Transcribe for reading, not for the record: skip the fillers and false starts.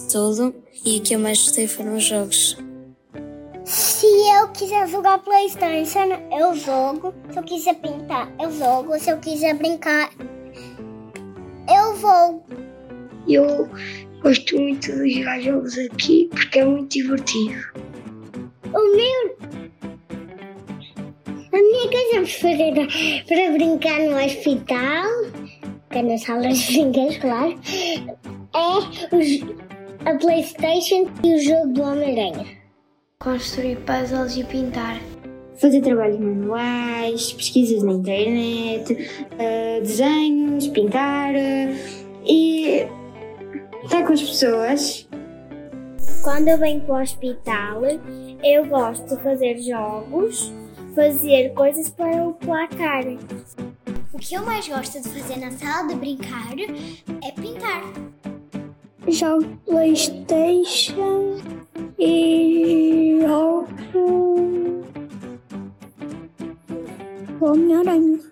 tudo e o que eu mais gostei foram os jogos. Se eu quiser jogar PlayStation, eu jogo. Se eu quiser pintar, eu jogo. Se eu quiser brincar, eu vou. Eu gosto muito de jogar jogos aqui porque é muito divertido. A minha casa preferida para brincar no hospital, que é nas salas de brinquedos, claro, é a PlayStation e o jogo do Homem-Aranha. Construir puzzles e pintar. Fazer trabalhos manuais, pesquisas na internet, desenhos, pintar e estar com as pessoas. Quando eu venho para o hospital, eu gosto de fazer jogos, fazer coisas para o placar. O que eu mais gosto de fazer na sala de brincar é pintar. Jogo PlayStation e jogo Homem-Aranha.